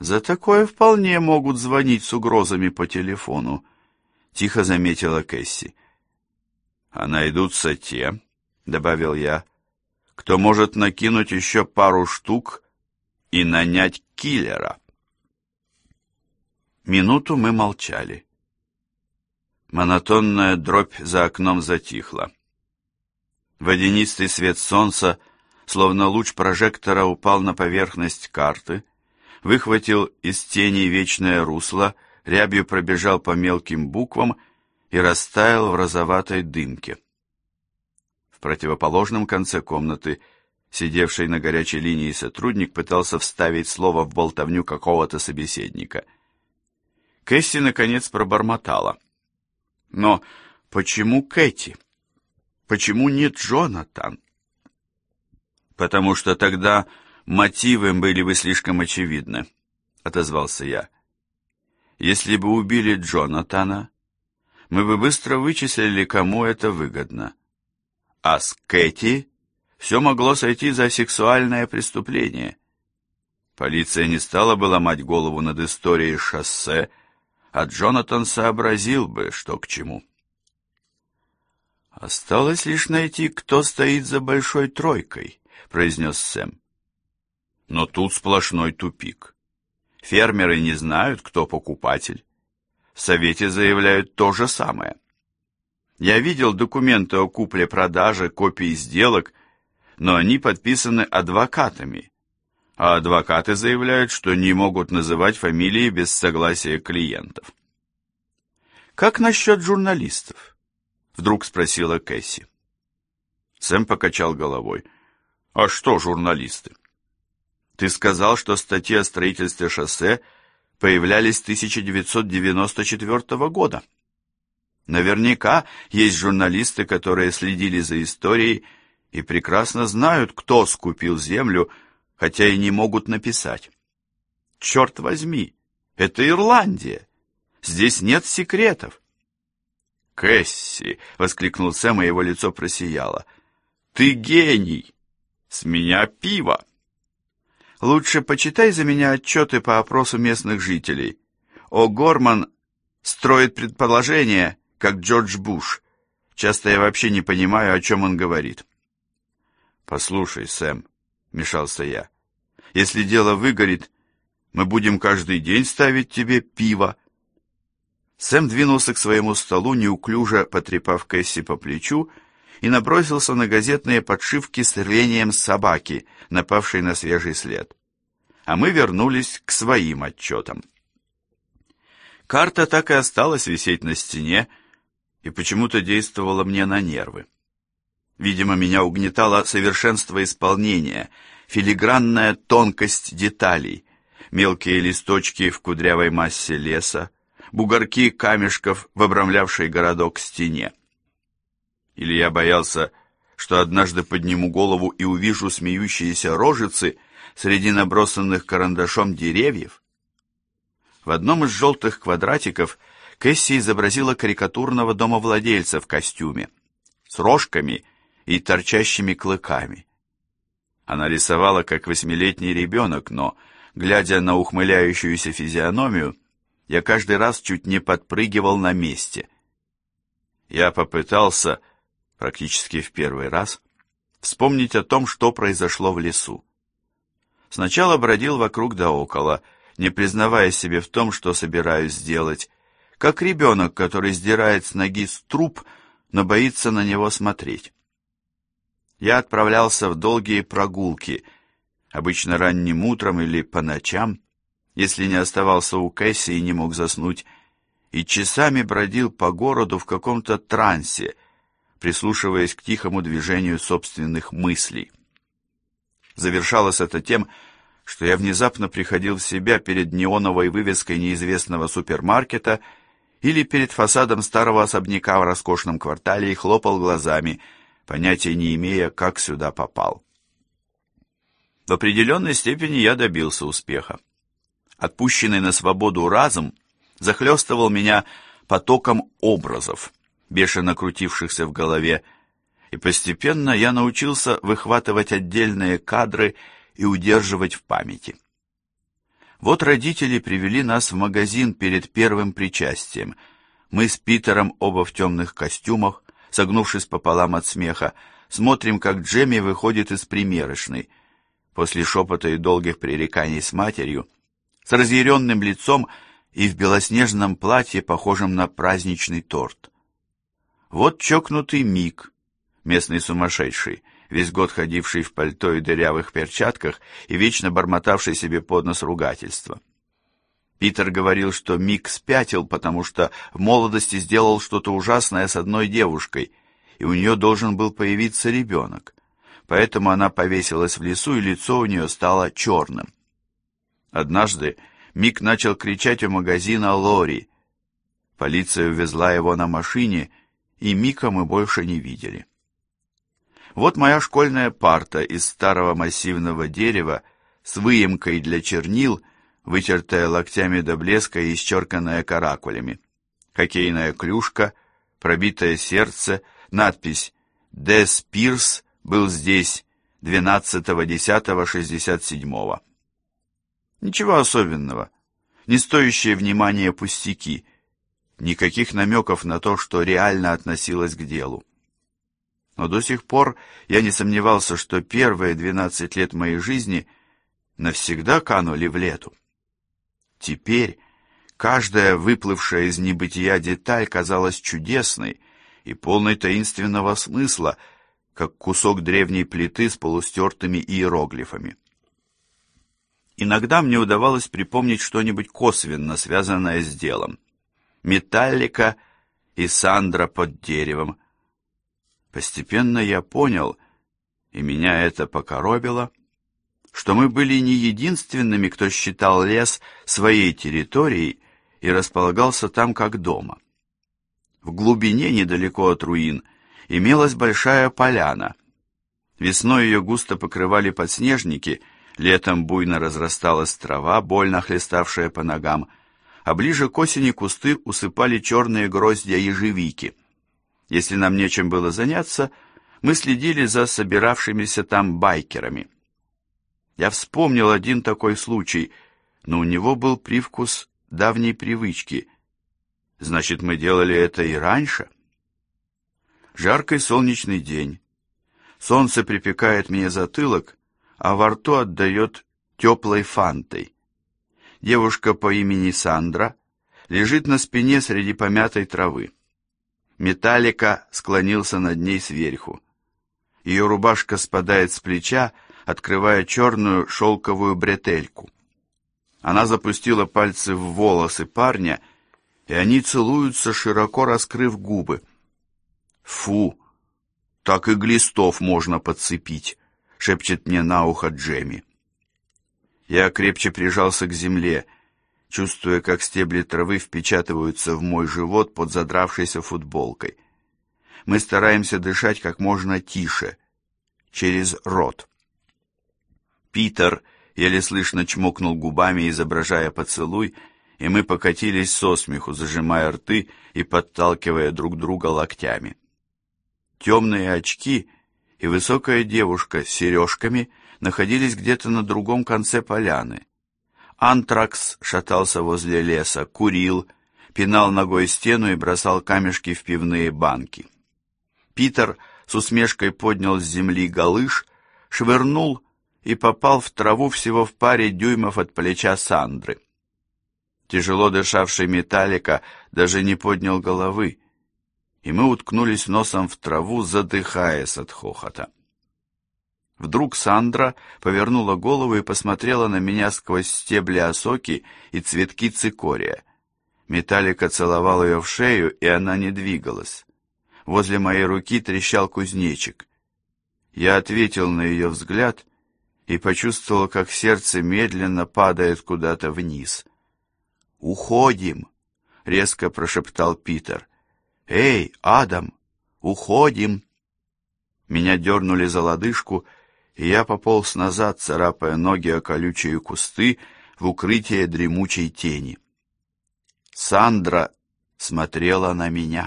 За такое вполне могут звонить с угрозами по телефону, тихо заметила Кэсси. А найдутся те, добавил я, кто может накинуть еще пару штук и нанять киллера. Минуту мы молчали. Монотонная дробь за окном затихла. Водянистый свет солнца, словно луч прожектора, упал на поверхность карты, выхватил из тени вечное русло, рябью пробежал по мелким буквам и растаял в розоватой дымке. В противоположном конце комнаты сидевший на горячей линии сотрудник пытался вставить слово в болтовню какого-то собеседника. Кэсси наконец пробормотала: «Но почему Кэти? Почему не Джонатан?» «Потому что тогда мотивы были бы слишком очевидны», — отозвался я. «Если бы убили Джонатана, мы бы быстро вычислили, кому это выгодно. А с Кэти все могло сойти за сексуальное преступление. Полиция не стала бы ломать голову над историей шоссе, а Джонатан сообразил бы, что к чему». «Осталось лишь найти, кто стоит за большой тройкой», — произнес Сэм. «Но тут сплошной тупик. Фермеры не знают, кто покупатель. В совете заявляют то же самое. Я видел документы о купле-продаже, копии сделок, но они подписаны адвокатами, а адвокаты заявляют, что не могут называть фамилии без согласия клиентов». «Как насчет журналистов?» — вдруг спросила Кэсси. Сэм покачал головой. «А что журналисты? Ты сказал, что статьи о строительстве шоссе появлялись с 1994 года. Наверняка есть журналисты, которые следили за историей и прекрасно знают, кто скупил землю, хотя и не могут написать. Черт возьми, это Ирландия. Здесь нет секретов». «Кэсси!» — воскликнул Сэм, и его лицо просияло. «Ты гений! С меня пиво!» «Лучше почитай за меня отчеты по опросу местных жителей. О'Горман строит предположения, как Джордж Буш. Часто я вообще не понимаю, о чем он говорит». «Послушай, Сэм», — вмешался я, — «если дело выгорит, мы будем каждый день ставить тебе пиво». Сэм двинулся к своему столу, неуклюже потрепав Кэсси по плечу, и набросился на газетные подшивки с рвением собаки, напавшей на свежий след. А мы вернулись к своим отчетам. Карта так и осталась висеть на стене и почему-то действовала мне на нервы. Видимо, меня угнетало совершенство исполнения, филигранная тонкость деталей, мелкие листочки в кудрявой массе леса, бугорки камешков в обрамлявшей городок стене. Или я боялся, что однажды подниму голову и увижу смеющиеся рожицы среди набросанных карандашом деревьев? В одном из желтых квадратиков Кэсси изобразила карикатурного домовладельца в костюме, с рожками и торчащими клыками. Она рисовала, как 8-летний ребенок, но, глядя на ухмыляющуюся физиономию, я каждый раз чуть не подпрыгивал на месте. Я попытался, практически в первый раз, вспомнить о том, что произошло в лесу. Сначала бродил вокруг да около, не признавая себе в том, что собираюсь сделать, как ребенок, который сдирает с ноги струп, но боится на него смотреть. Я отправлялся в долгие прогулки, обычно ранним утром или по ночам, если не оставался у Кэсси и не мог заснуть, и часами бродил по городу в каком-то трансе, прислушиваясь к тихому движению собственных мыслей. Завершалось это тем, что я внезапно приходил в себя перед неоновой вывеской неизвестного супермаркета или перед фасадом старого особняка в роскошном квартале и хлопал глазами, понятия не имея, как сюда попал. В определенной степени я добился успеха. Отпущенный на свободу разум захлестывал меня потоком образов, бешено крутившихся в голове, и постепенно я научился выхватывать отдельные кадры и удерживать в памяти. Вот родители привели нас в магазин перед первым причастием. Мы с Питером, оба в темных костюмах, согнувшись пополам от смеха, смотрим, как Джемми выходит из примерочной. После шепота и долгих пререканий с матерью, с разъяренным лицом и в белоснежном платье, похожем на праздничный торт. Вот чокнутый Мик, местный сумасшедший, весь год ходивший в пальто и дырявых перчатках и вечно бормотавший себе под нос ругательства. Питер говорил, что Мик спятил, потому что в молодости сделал что-то ужасное с одной девушкой, и у нее должен был появиться ребенок. Поэтому она повесилась в лесу, и лицо у нее стало черным. Однажды Мик начал кричать у магазина Лори. Полиция увезла его на машине, и Мика мы больше не видели. Вот моя школьная парта из старого массивного дерева с выемкой для чернил, вытертая локтями до блеска и исчерканная каракулями. Хоккейная клюшка, пробитое сердце, надпись «Дес Пирс был здесь 12.10.67». Ничего особенного, не стоящие внимания пустяки, никаких намеков на то, что реально относилось к делу. Но до сих пор я не сомневался, что первые 12 лет моей жизни навсегда канули в лету. Теперь каждая выплывшая из небытия деталь казалась чудесной и полной таинственного смысла, как кусок древней плиты с полустертыми иероглифами. Иногда мне удавалось припомнить что-нибудь косвенно связанное с делом. Металлика и Сандра под деревом. Постепенно я понял, и меня это покоробило, что мы были не единственными, кто считал лес своей территорией и располагался там как дома. В глубине, недалеко от руин, имелась большая поляна. Весной ее густо покрывали подснежники, летом буйно разрасталась трава, больно хлеставшая по ногам, а ближе к осени кусты усыпали черные гроздья ежевики. Если нам нечем было заняться, мы следили за собиравшимися там байкерами. Я вспомнил один такой случай, но у него был привкус давней привычки. Значит, мы делали это и раньше? Жаркий солнечный день. Солнце припекает мне затылок, а во рту отдает теплой фантой. Девушка по имени Сандра лежит на спине среди помятой травы. Металлика склонился над ней сверху. Ее рубашка спадает с плеча, открывая черную шелковую бретельку. Она запустила пальцы в волосы парня, и они целуются, широко раскрыв губы. «Фу, так и глистов можно подцепить», — шепчет мне на ухо Джемми. Я крепче прижался к земле, чувствуя, как стебли травы впечатываются в мой живот под задравшейся футболкой. Мы стараемся дышать как можно тише, через рот. Питер еле слышно чмокнул губами, изображая поцелуй, и мы покатились со смеху, зажимая рты и подталкивая друг друга локтями. Темные очки и высокая девушка с сережками находились где-то на другом конце поляны. Антракс шатался возле леса, курил, пинал ногой стену и бросал камешки в пивные банки. Питер с усмешкой поднял с земли галыш, швырнул и попал в траву всего в паре дюймов от плеча Сандры. Тяжело дышавший Металлика даже не поднял головы, и мы уткнулись носом в траву, задыхаясь от хохота. Вдруг Сандра повернула голову и посмотрела на меня сквозь стебли осоки и цветки цикория. Металлика целовал ее в шею, и она не двигалась. Возле моей руки трещал кузнечик. Я ответил на ее взгляд и почувствовал, как сердце медленно падает куда-то вниз. «Уходим!» — резко прошептал Питер. «Эй, Адам, уходим!» Меня дернули за лодыжку, и я пополз назад, царапая ноги о колючие кусты в укрытие дремучей тени. Сандра смотрела на меня.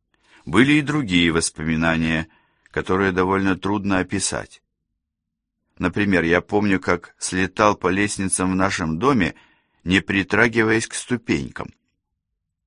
Были и другие воспоминания, которые довольно трудно описать. Например, я помню, как слетал по лестницам в нашем доме, не притрагиваясь к ступенькам.